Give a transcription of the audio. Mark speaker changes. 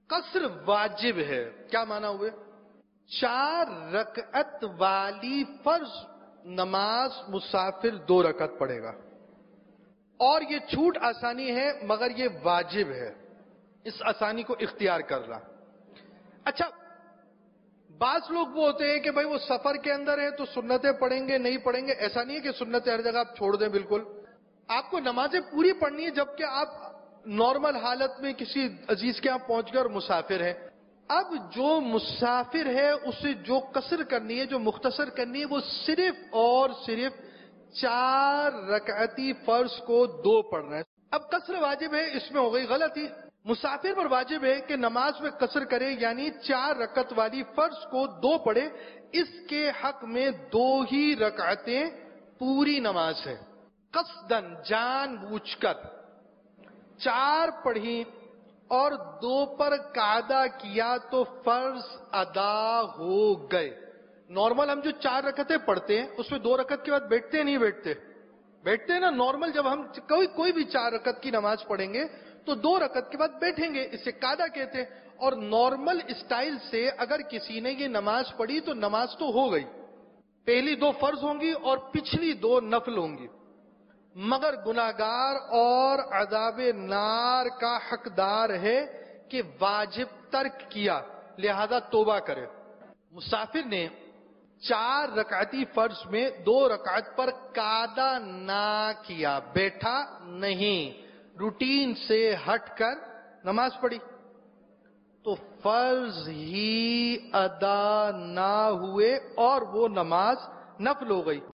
Speaker 1: قصر واجب ہے. کیا معنی ہوئے؟ 4 رکعت والی فرض نماز مسافر 2 رکعت پڑھے گا، اور یہ چھوٹ آسانی ہے مگر یہ واجب ہے. اس آسانی کو اختیار کر رہا. اچھا، بعض لوگ وہ ہوتے ہیں کہ بھائی وہ سفر کے اندر ہے تو سنتیں پڑھیں گے نہیں پڑھیں گے. ایسا نہیں ہے کہ سنتیں ہر جگہ آپ چھوڑ دیں. بالکل آپ کو نمازیں پوری پڑھنی ہے، جبکہ آپ نارمل حالت میں کسی عزیز کے یہاں پہنچ گئے اور مسافر ہیں. اب جو مسافر ہے اسے جو قصر کرنی ہے، جو مختصر کرنی ہے، وہ صرف اور صرف 4 رکعتی فرض کو 2 پڑھنا ہے. اب قصر واجب ہے، اس میں ہو گئی غلطی. مسافر پر واجب ہے کہ نماز میں قصر کرے، یعنی 4 رکعت والی فرض کو 2 پڑھے. اس کے حق میں 2 ہی رکعتیں پوری نماز ہے. قصدن، جان بوجھ کر 4 پڑھی اور 2 پر قاعدہ کیا تو فرض ادا ہو گئے. نارمل ہم جو 4 رکعتیں پڑھتے ہیں اس میں 2 رکعت کے بعد بیٹھتے ہیں نہیں بیٹھتے؟ بیٹھتے ہیں نا. نارمل جب ہم کوئی بھی 4 رکعت کی نماز پڑھیں گے تو 2 رکعت کے بعد بیٹھیں گے. اسے قاعدہ کہتے ہیں. اور نارمل اسٹائل سے اگر کسی نے یہ نماز پڑھی تو نماز تو ہو گئی. پہلی 2 فرض ہوں گی اور پچھلی 2 نفل ہوں گی، مگر گناہگار اور عذاب نار کا حقدار ہے کہ واجب ترک کیا، لہذا توبہ کرے. مسافر نے 4 رکعتی فرض میں 2 رکعت پر قاعدہ نہ کیا، بیٹھا نہیں، روٹین سے ہٹ کر نماز پڑھی، تو فرض ہی ادا نہ ہوئے اور وہ نماز نفل ہو گئی.